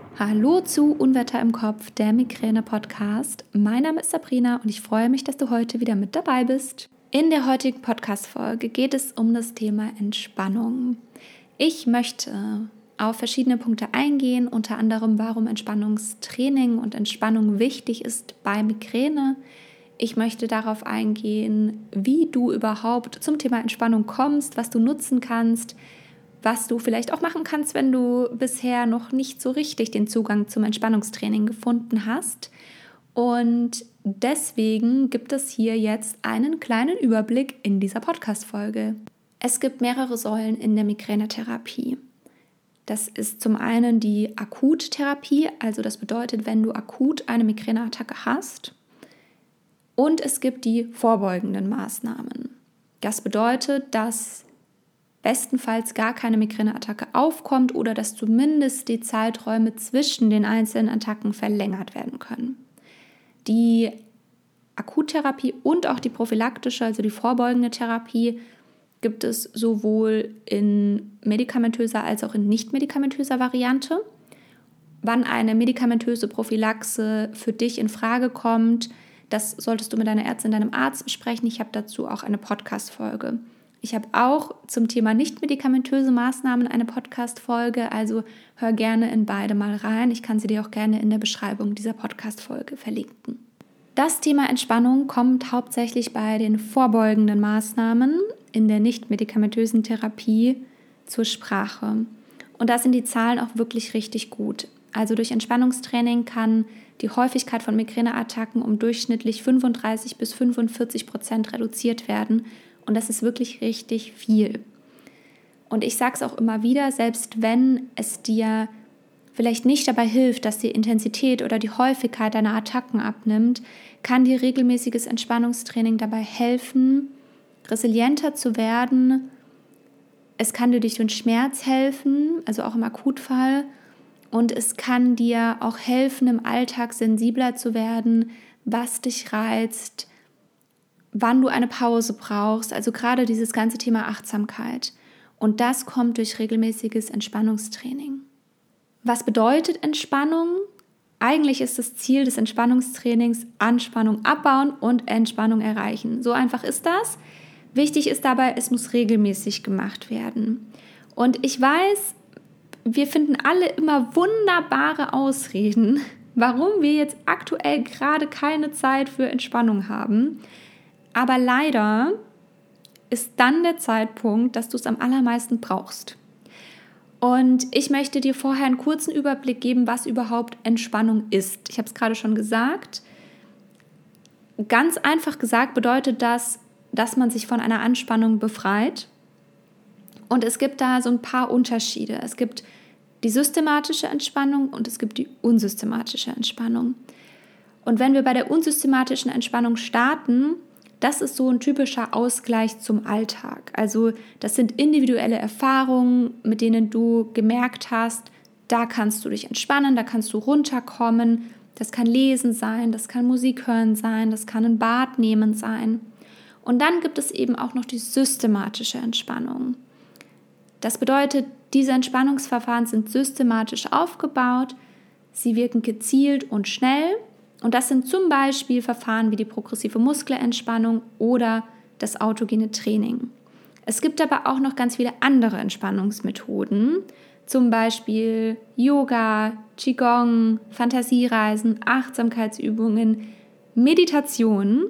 Hallo zu Unwetter im Kopf, der Migräne-Podcast. Mein Name ist Sabrina und ich freue mich, dass du heute wieder mit dabei bist. In der heutigen Podcast-Folge geht es um das Thema Entspannung. Ich möchte auf verschiedene Punkte eingehen, unter anderem, warum Entspannungstraining und Entspannung wichtig ist bei Migräne. Ich möchte darauf eingehen, wie du überhaupt zum Thema Entspannung kommst, was du nutzen kannst, was du vielleicht auch machen kannst, wenn du bisher noch nicht so richtig den Zugang zum Entspannungstraining gefunden hast. Und deswegen gibt es hier jetzt einen kleinen Überblick in dieser Podcast-Folge. Es gibt mehrere Säulen in der Migränetherapie. Das ist zum einen die Akuttherapie, also das bedeutet, wenn du akut eine Migräneattacke hast. Und es gibt die vorbeugenden Maßnahmen. Das bedeutet, dass bestenfalls gar keine Migräneattacke aufkommt oder dass zumindest die Zeiträume zwischen den einzelnen Attacken verlängert werden können. Die Akuttherapie und auch die prophylaktische, also die vorbeugende Therapie, gibt es sowohl in medikamentöser als auch in nicht-medikamentöser Variante. Wann eine medikamentöse Prophylaxe für dich in Frage kommt, das solltest du mit deiner Ärztin, deinem Arzt besprechen. Ich habe dazu auch eine Podcast-Folge. Ich habe auch zum Thema nicht-medikamentöse Maßnahmen eine Podcast-Folge, also hör gerne in beide mal rein. Ich kann sie dir auch gerne in der Beschreibung dieser Podcast-Folge verlinken. Das Thema Entspannung kommt hauptsächlich bei den vorbeugenden Maßnahmen in der nicht-medikamentösen Therapie zur Sprache. Und da sind die Zahlen auch wirklich richtig gut. Also durch Entspannungstraining kann die Häufigkeit von Migräneattacken um durchschnittlich 35-45% reduziert werden. Und das ist wirklich richtig viel. Und ich sage es auch immer wieder, selbst wenn es dir vielleicht nicht dabei hilft, dass die Intensität oder die Häufigkeit deiner Attacken abnimmt, kann dir regelmäßiges Entspannungstraining dabei helfen, resilienter zu werden. Es kann dir durch den Schmerz helfen, also auch im Akutfall. Und es kann dir auch helfen, im Alltag sensibler zu werden, was dich reizt, wann du eine Pause brauchst, also gerade dieses ganze Thema Achtsamkeit. Und das kommt durch regelmäßiges Entspannungstraining. Was bedeutet Entspannung? Eigentlich ist das Ziel des Entspannungstrainings Anspannung abbauen und Entspannung erreichen. So einfach ist das. Wichtig ist dabei, es muss regelmäßig gemacht werden. Und ich weiß, wir finden alle immer wunderbare Ausreden, warum wir jetzt aktuell gerade keine Zeit für Entspannung haben. Aber leider ist dann der Zeitpunkt, dass du es am allermeisten brauchst. Und ich möchte dir vorher einen kurzen Überblick geben, was überhaupt Entspannung ist. Ich habe es gerade schon gesagt. Ganz einfach gesagt bedeutet das, dass man sich von einer Anspannung befreit. Und es gibt da so ein paar Unterschiede. Es gibt die systematische Entspannung und es gibt die unsystematische Entspannung. Und wenn wir bei der unsystematischen Entspannung starten, das ist so ein typischer Ausgleich zum Alltag. Also das sind individuelle Erfahrungen, mit denen du gemerkt hast, da kannst du dich entspannen, da kannst du runterkommen. Das kann Lesen sein, das kann Musik hören sein, das kann ein Bad nehmen sein. Und dann gibt es eben auch noch die systematische Entspannung. Das bedeutet, diese Entspannungsverfahren sind systematisch aufgebaut, sie wirken gezielt und schnell. Und das sind zum Beispiel Verfahren wie die progressive Muskelentspannung oder das autogene Training. Es gibt aber auch noch ganz viele andere Entspannungsmethoden, zum Beispiel Yoga, Qigong, Fantasiereisen, Achtsamkeitsübungen, Meditation.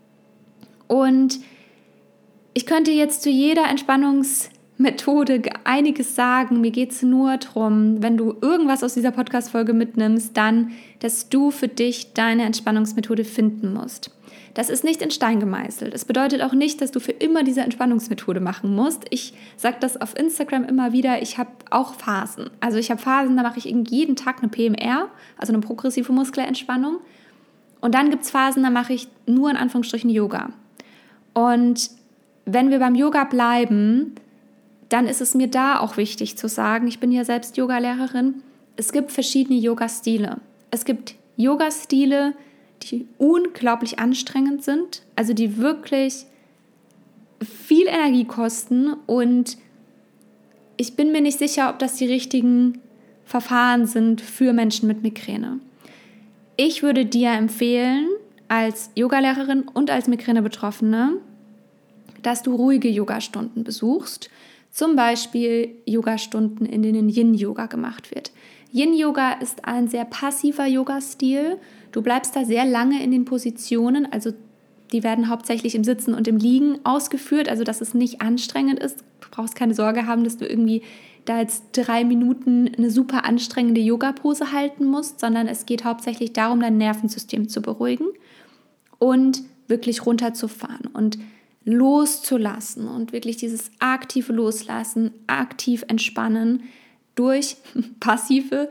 Und ich könnte jetzt zu jeder Entspannungsmethode einiges sagen. Mir geht es nur darum, wenn du irgendwas aus dieser Podcast-Folge mitnimmst, dann, dass du für dich deine Entspannungsmethode finden musst. Das ist nicht in Stein gemeißelt. Es bedeutet auch nicht, dass du für immer diese Entspannungsmethode machen musst. Ich sage das auf Instagram immer wieder, ich habe auch Phasen. Also ich habe Phasen, da mache ich jeden Tag eine PMR, also eine progressive Muskelentspannung. Und dann gibt es Phasen, da mache ich nur in Anführungsstrichen Yoga. Und wenn wir beim Yoga bleiben, dann ist es mir da auch wichtig zu sagen, ich bin ja selbst Yogalehrerin, es gibt verschiedene Yoga-Stile. Es gibt Yoga-Stile, die unglaublich anstrengend sind, also die wirklich viel Energie kosten und ich bin mir nicht sicher, ob das die richtigen Verfahren sind für Menschen mit Migräne. Ich würde dir empfehlen, als Yogalehrerin und als Migräne-Betroffene, dass du ruhige Yogastunden besuchst. Zum Beispiel Yogastunden, in denen Yin-Yoga gemacht wird. Yin-Yoga ist ein sehr passiver Yoga-Stil. Du bleibst da sehr lange in den Positionen, also die werden hauptsächlich im Sitzen und im Liegen ausgeführt, also dass es nicht anstrengend ist. Du brauchst keine Sorge haben, dass du irgendwie da jetzt 3 Minuten eine super anstrengende Yoga-Pose halten musst, sondern es geht hauptsächlich darum, dein Nervensystem zu beruhigen und wirklich runterzufahren und loszulassen und wirklich dieses aktive Loslassen, aktiv entspannen durch passive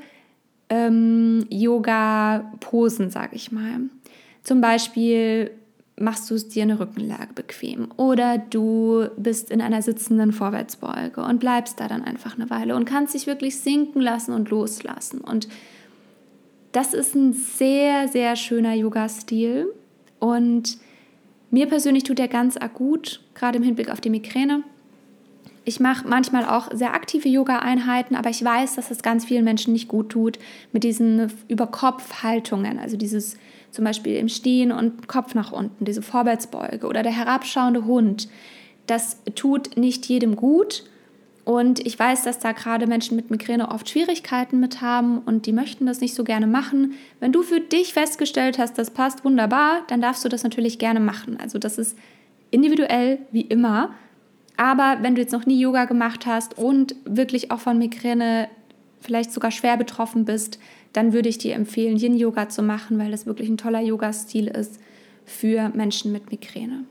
Yoga-Posen, sage ich mal. Zum Beispiel machst du es dir eine Rückenlage bequem oder du bist in einer sitzenden Vorwärtsbeuge und bleibst da dann einfach eine Weile und kannst dich wirklich sinken lassen und loslassen. Und das ist ein sehr, sehr schöner Yoga-Stil und mir persönlich tut der ganz arg gut, gerade im Hinblick auf die Migräne. Ich mache manchmal auch sehr aktive Yoga-Einheiten, aber ich weiß, dass es ganz vielen Menschen nicht gut tut mit diesen Über-Kopf-Haltungen, also dieses zum Beispiel im Stehen und Kopf nach unten, diese Vorwärtsbeuge oder der herabschauende Hund. Das tut nicht jedem gut und ich weiß, dass da gerade Menschen mit Migräne oft Schwierigkeiten mit haben und die möchten das nicht so gerne machen. Wenn du für dich festgestellt hast, das passt wunderbar, dann darfst du das natürlich gerne machen. Also das ist individuell wie immer. Aber wenn du jetzt noch nie Yoga gemacht hast und wirklich auch von Migräne vielleicht sogar schwer betroffen bist, dann würde ich dir empfehlen, Yin-Yoga zu machen, weil das wirklich ein toller Yoga-Stil ist für Menschen mit Migräne.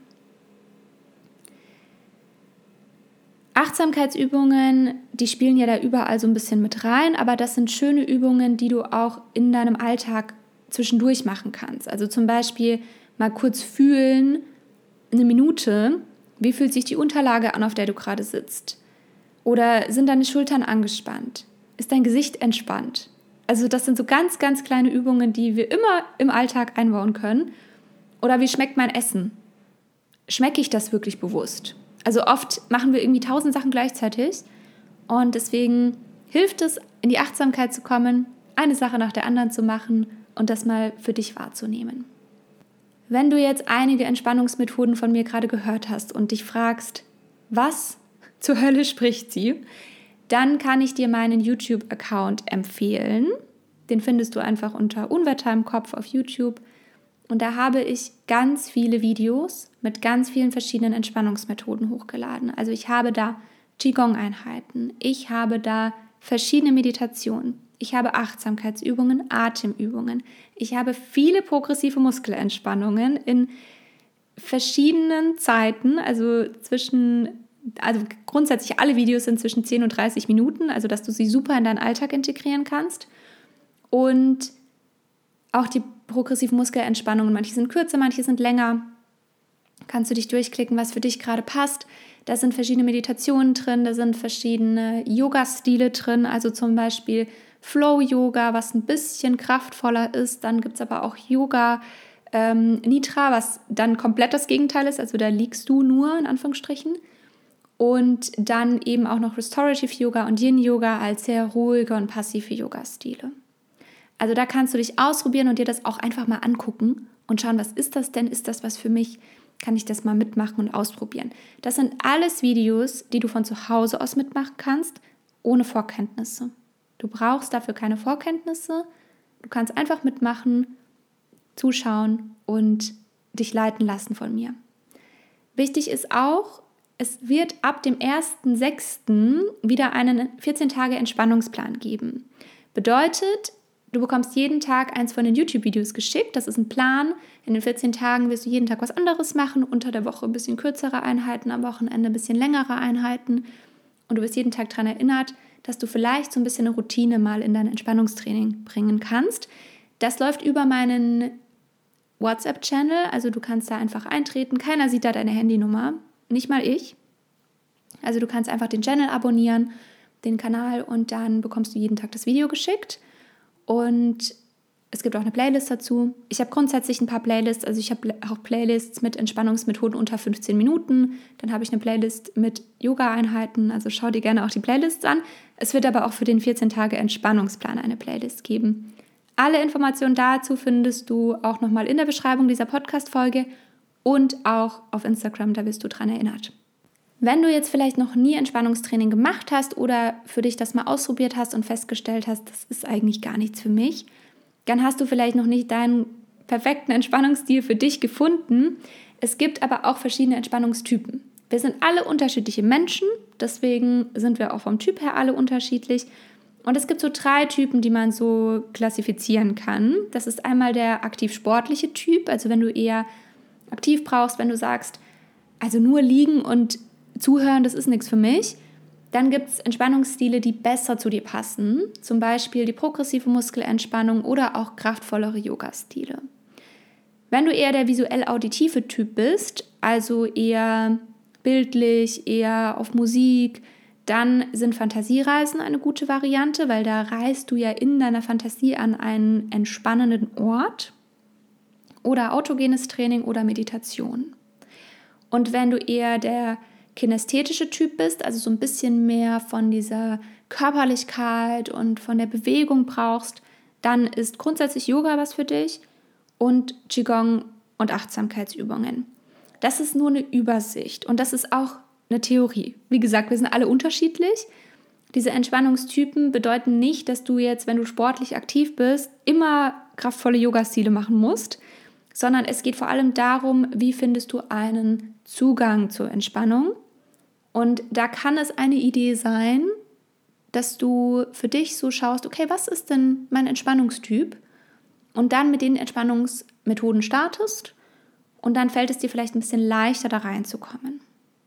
Achtsamkeitsübungen, die spielen ja da überall so ein bisschen mit rein, aber das sind schöne Übungen, die du auch in deinem Alltag zwischendurch machen kannst. Also zum Beispiel mal kurz fühlen, eine Minute, wie fühlt sich die Unterlage an, auf der du gerade sitzt? Oder sind deine Schultern angespannt? Ist dein Gesicht entspannt? Also das sind so ganz, ganz kleine Übungen, die wir immer im Alltag einbauen können. Oder wie schmeckt mein Essen? Schmecke ich das wirklich bewusst? Also oft machen wir irgendwie 1000 Sachen gleichzeitig und deswegen hilft es, in die Achtsamkeit zu kommen, eine Sache nach der anderen zu machen und das mal für dich wahrzunehmen. Wenn du jetzt einige Entspannungsmethoden von mir gerade gehört hast und dich fragst, was zur Hölle spricht sie, dann kann ich dir meinen YouTube-Account empfehlen. Den findest du einfach unter Unwetter im Kopf auf YouTube. Und da habe ich ganz viele Videos mit ganz vielen verschiedenen Entspannungsmethoden hochgeladen. Also ich habe da Qigong-Einheiten, ich habe da verschiedene Meditationen, ich habe Achtsamkeitsübungen, Atemübungen, ich habe viele progressive Muskelentspannungen in verschiedenen Zeiten, also grundsätzlich alle Videos sind zwischen 10 und 30 Minuten, also dass du sie super in deinen Alltag integrieren kannst. Und auch die progressiven Muskelentspannungen, manche sind kürzer, manche sind länger. Kannst du dich durchklicken, was für dich gerade passt. Da sind verschiedene Meditationen drin, da sind verschiedene Yoga-Stile drin, also zum Beispiel Flow-Yoga, was ein bisschen kraftvoller ist. Dann gibt es aber auch Yoga Nidra, was dann komplett das Gegenteil ist, also da liegst du nur, in Anführungsstrichen. Und dann eben auch noch Restorative Yoga und Yin-Yoga als sehr ruhige und passive Yoga-Stile. Also da kannst du dich ausprobieren und dir das auch einfach mal angucken und schauen, was ist das denn? Ist das was für mich? Kann ich das mal mitmachen und ausprobieren? Das sind alles Videos, die du von zu Hause aus mitmachen kannst, ohne Vorkenntnisse. Du brauchst dafür keine Vorkenntnisse. Du kannst einfach mitmachen, zuschauen und dich leiten lassen von mir. Wichtig ist auch, es wird ab dem 1.6. wieder einen 14-Tage-Entspannungsplan geben. Bedeutet, du bekommst jeden Tag eins von den YouTube-Videos geschickt. Das ist ein Plan. In den 14 Tagen wirst du jeden Tag was anderes machen. Unter der Woche ein bisschen kürzere Einheiten, am Wochenende ein bisschen längere Einheiten. Und du wirst jeden Tag daran erinnert, dass du vielleicht so ein bisschen eine Routine mal in dein Entspannungstraining bringen kannst. Das läuft über meinen WhatsApp-Channel. Also du kannst da einfach eintreten. Keiner sieht da deine Handynummer. Nicht mal ich. Also du kannst einfach den Channel abonnieren, den Kanal, und dann bekommst du jeden Tag das Video geschickt. Und Es gibt auch eine Playlist dazu. Ich habe grundsätzlich ein paar Playlists. Also ich habe auch Playlists mit Entspannungsmethoden unter 15 Minuten. Dann habe ich eine Playlist mit Yoga-Einheiten. Also schau dir gerne auch die Playlists an. Es wird aber auch für den 14-Tage-Entspannungsplan eine Playlist geben. Alle Informationen dazu findest du auch nochmal in der Beschreibung dieser Podcast-Folge und auch auf Instagram, da wirst du dran erinnert. Wenn du jetzt vielleicht noch nie Entspannungstraining gemacht hast oder für dich das mal ausprobiert hast und festgestellt hast, das ist eigentlich gar nichts für mich, dann hast du vielleicht noch nicht deinen perfekten Entspannungsstil für dich gefunden. Es gibt aber auch verschiedene Entspannungstypen. Wir sind alle unterschiedliche Menschen, deswegen sind wir auch vom Typ her alle unterschiedlich. Und es gibt so 3 Typen, die man so klassifizieren kann. Das ist einmal der aktiv-sportliche Typ, also wenn du eher aktiv brauchst, wenn du sagst, also nur liegen und zuhören, das ist nichts für mich. Dann gibt es Entspannungsstile, die besser zu dir passen, zum Beispiel die progressive Muskelentspannung oder auch kraftvollere Yoga-Stile. Wenn du eher der visuell-auditive Typ bist, also eher bildlich, eher auf Musik, dann sind Fantasiereisen eine gute Variante, weil da reist du ja in deiner Fantasie an einen entspannenden Ort, oder autogenes Training oder Meditation. Und wenn du eher der kinästhetische Typ bist, also so ein bisschen mehr von dieser Körperlichkeit und von der Bewegung brauchst, dann ist grundsätzlich Yoga was für dich und Qigong und Achtsamkeitsübungen. Das ist nur eine Übersicht und das ist auch eine Theorie. Wie gesagt, wir sind alle unterschiedlich. Diese Entspannungstypen bedeuten nicht, dass du jetzt, wenn du sportlich aktiv bist, immer kraftvolle Yoga-Stile machen musst, sondern es geht vor allem darum, wie findest du einen Zugang zur Entspannung. Und da kann es eine Idee sein, dass du für dich so schaust, okay, was ist denn mein Entspannungstyp? Und dann mit den Entspannungsmethoden startest und dann fällt es dir vielleicht ein bisschen leichter, da reinzukommen.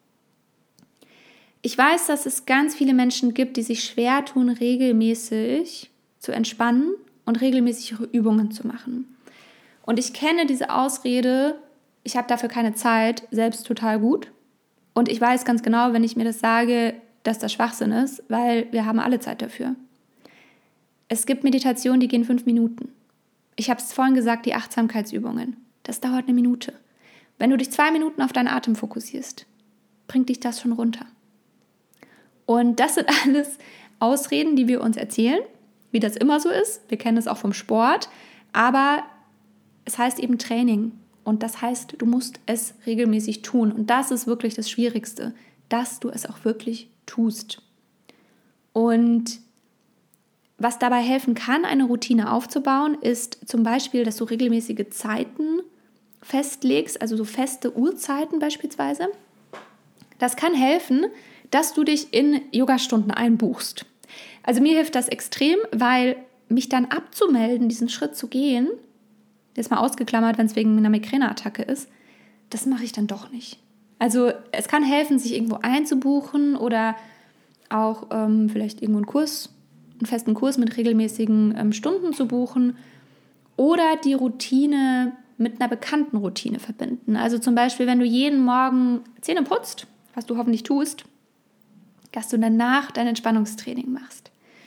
Ich weiß, dass es ganz viele Menschen gibt, die sich schwer tun, regelmäßig zu entspannen und regelmäßig ihre Übungen zu machen. Und ich kenne diese Ausrede, ich habe dafür keine Zeit, selbst total gut. Und ich weiß ganz genau, wenn ich mir das sage, dass das Schwachsinn ist, weil wir haben alle Zeit dafür. Es gibt Meditationen, die gehen 5 Minuten. Ich habe es vorhin gesagt, die Achtsamkeitsübungen. Das dauert 1 Minute. Wenn du dich 2 Minuten auf deinen Atem fokussierst, bringt dich das schon runter. Und das sind alles Ausreden, die wir uns erzählen, wie das immer so ist. Wir kennen es auch vom Sport, aber es heißt eben Training und das heißt, du musst es regelmäßig tun und das ist wirklich das Schwierigste, dass du es auch wirklich tust. Und was dabei helfen kann, eine Routine aufzubauen, ist zum Beispiel, dass du regelmäßige Zeiten festlegst, also so feste Uhrzeiten beispielsweise. Das kann helfen, dass du dich in Yogastunden einbuchst. Also mir hilft das extrem, weil mich dann abzumelden, diesen Schritt zu gehen, jetzt mal ausgeklammert, wenn es wegen einer Migräneattacke ist, das mache ich dann doch nicht. Also es kann helfen, sich irgendwo einzubuchen oder auch vielleicht irgendwo einen festen Kurs mit regelmäßigen Stunden zu buchen oder die Routine mit einer bekannten Routine verbinden. Also zum Beispiel, wenn du jeden Morgen Zähne putzt, was du hoffentlich tust, dass du danach dein Entspannungstraining machst.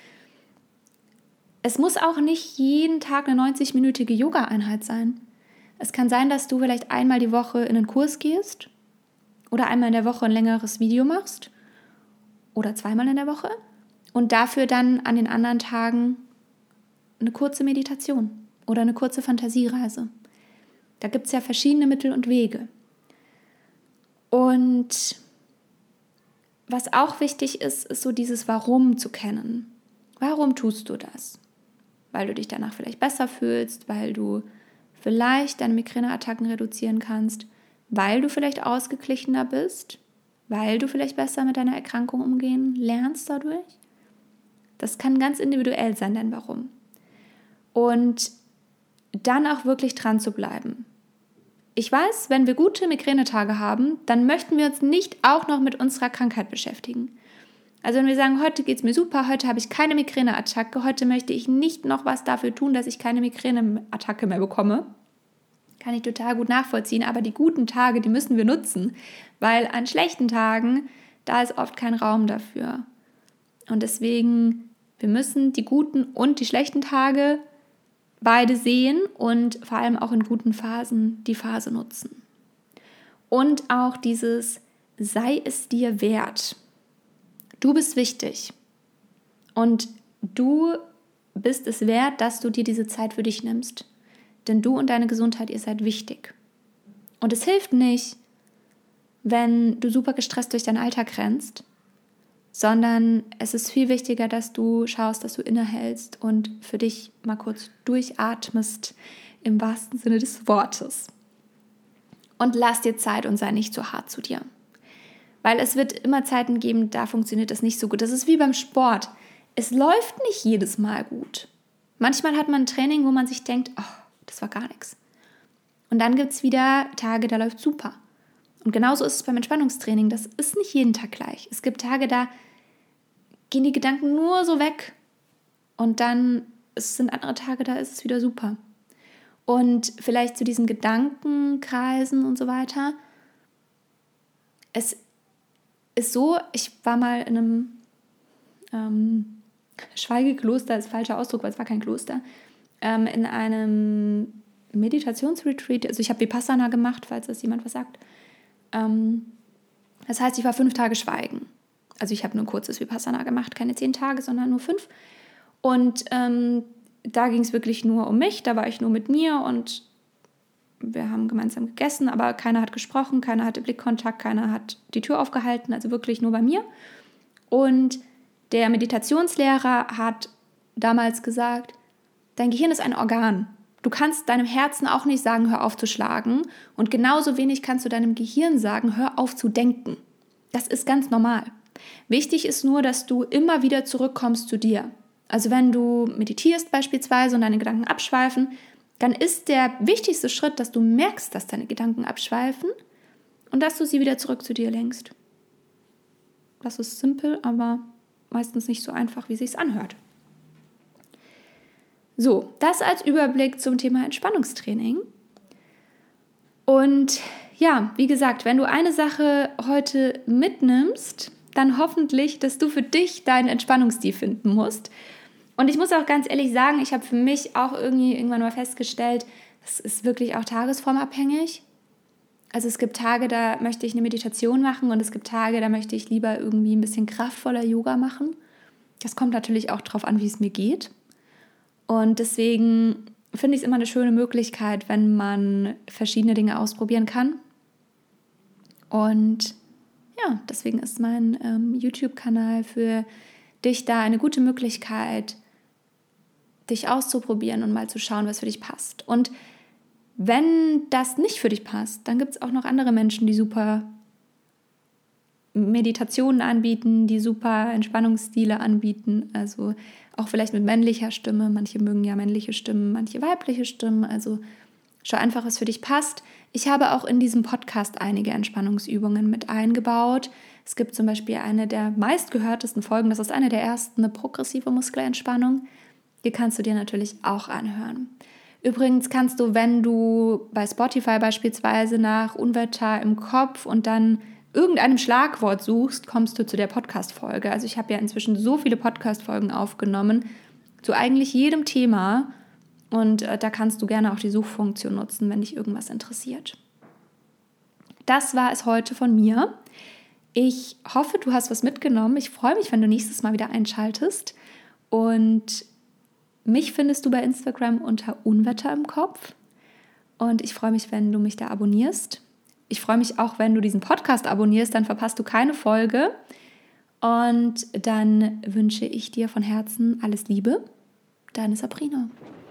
Es muss auch nicht jeden Tag eine 90-minütige Yoga-Einheit sein. Es kann sein, dass du vielleicht einmal die Woche in einen Kurs gehst oder einmal in der Woche ein längeres Video machst oder 2-mal in der Woche und dafür dann an den anderen Tagen eine kurze Meditation oder eine kurze Fantasiereise. Da gibt es ja verschiedene Mittel und Wege. Und was auch wichtig ist, ist so dieses Warum zu kennen. Warum tust du das? Weil du dich danach vielleicht besser fühlst, weil du vielleicht deine Migräneattacken reduzieren kannst, weil du vielleicht ausgeglichener bist, weil du vielleicht besser mit deiner Erkrankung umgehen lernst dadurch. Das kann ganz individuell sein, dein Warum. Und dann auch wirklich dran zu bleiben. Ich weiß, wenn wir gute Migränetage haben, dann möchten wir uns nicht auch noch mit unserer Krankheit beschäftigen. Also wenn wir sagen, heute geht es mir super, heute habe ich keine Migräneattacke, heute möchte ich nicht noch was dafür tun, dass ich keine Migräneattacke mehr bekomme, kann ich total gut nachvollziehen, aber die guten Tage, die müssen wir nutzen, weil an schlechten Tagen, da ist oft kein Raum dafür. Und deswegen, wir müssen die guten und die schlechten Tage beide sehen und vor allem auch in guten Phasen die Phase nutzen. Und auch dieses sei es dir wert. Du bist wichtig und du bist es wert, dass du dir diese Zeit für dich nimmst. Denn du und deine Gesundheit, ihr seid wichtig. Und es hilft nicht, wenn du super gestresst durch deinen Alltag rennst, sondern es ist viel wichtiger, dass du schaust, dass du innehältst und für dich mal kurz durchatmest, im wahrsten Sinne des Wortes. Und lass dir Zeit und sei nicht zu hart zu dir. Weil es wird immer Zeiten geben, da funktioniert das nicht so gut. Das ist wie beim Sport. Es läuft nicht jedes Mal gut. Manchmal hat man ein Training, wo man sich denkt, oh, das war gar nichts. Und dann gibt es wieder Tage, da läuft super. Und genauso ist es beim Entspannungstraining. Das ist nicht jeden Tag gleich. Es gibt Tage, da gehen die Gedanken nur so weg. Und dann sind andere Tage, da ist es wieder super. Und vielleicht zu diesen Gedankenkreisen und so weiter. Es ist so, ich war mal in einem Schweigekloster, ist falscher Ausdruck, weil es war kein Kloster, in einem Meditationsretreat. Also ich habe Vipassana gemacht, falls das jemand was sagt. Das heißt, ich war 5 Tage schweigen. Also ich habe nur ein kurzes Vipassana gemacht, keine 10 Tage, sondern nur 5. Und da ging es wirklich nur um mich, da war ich nur mit mir und wir haben gemeinsam gegessen, aber keiner hat gesprochen, keiner hatte Blickkontakt, keiner hat die Tür aufgehalten, also wirklich nur bei mir. Und der Meditationslehrer hat damals gesagt, dein Gehirn ist ein Organ. Du kannst deinem Herzen auch nicht sagen, hör auf zu schlagen. Und genauso wenig kannst du deinem Gehirn sagen, hör auf zu denken. Das ist ganz normal. Wichtig ist nur, dass du immer wieder zurückkommst zu dir. Also wenn du meditierst beispielsweise und deine Gedanken abschweifen, dann ist der wichtigste Schritt, dass du merkst, dass deine Gedanken abschweifen und dass du sie wieder zurück zu dir lenkst. Das ist simpel, aber meistens nicht so einfach, wie es sich anhört. So, das als Überblick zum Thema Entspannungstraining. Und ja, wie gesagt, wenn du eine Sache heute mitnimmst, dann hoffentlich, dass du für dich deinen Entspannungsstil finden musst. Und ich muss auch ganz ehrlich sagen, ich habe für mich auch irgendwann mal festgestellt, das ist wirklich auch tagesformabhängig. Also es gibt Tage, da möchte ich eine Meditation machen und es gibt Tage, da möchte ich lieber irgendwie ein bisschen kraftvoller Yoga machen. Das kommt natürlich auch darauf an, wie es mir geht. Und deswegen finde ich es immer eine schöne Möglichkeit, wenn man verschiedene Dinge ausprobieren kann. Und ja, deswegen ist mein YouTube-Kanal für dich da eine gute Möglichkeit, dich auszuprobieren und mal zu schauen, was für dich passt. Und wenn das nicht für dich passt, dann gibt es auch noch andere Menschen, die super Meditationen anbieten, die super Entspannungsstile anbieten, also auch vielleicht mit männlicher Stimme. Manche mögen ja männliche Stimmen, manche weibliche Stimmen. Also schau einfach, was für dich passt. Ich habe auch in diesem Podcast einige Entspannungsübungen mit eingebaut. Es gibt zum Beispiel eine der meistgehörtesten Folgen, das ist eine der ersten, eine progressive Muskelentspannung. Die kannst du dir natürlich auch anhören. Übrigens kannst du, wenn du bei Spotify beispielsweise nach Unwetter im Kopf und dann irgendeinem Schlagwort suchst, kommst du zu der Podcast-Folge. Also ich habe ja inzwischen so viele Podcast-Folgen aufgenommen, zu eigentlich jedem Thema. Und da kannst du gerne auch die Suchfunktion nutzen, wenn dich irgendwas interessiert. Das war es heute von mir. Ich hoffe, du hast was mitgenommen. Ich freue mich, wenn du nächstes Mal wieder einschaltest. Und mich findest du bei Instagram unter Unwetter im Kopf. Und ich freue mich, wenn du mich da abonnierst. Ich freue mich auch, wenn du diesen Podcast abonnierst, dann verpasst du keine Folge. Und dann wünsche ich dir von Herzen alles Liebe. Deine Sabrina.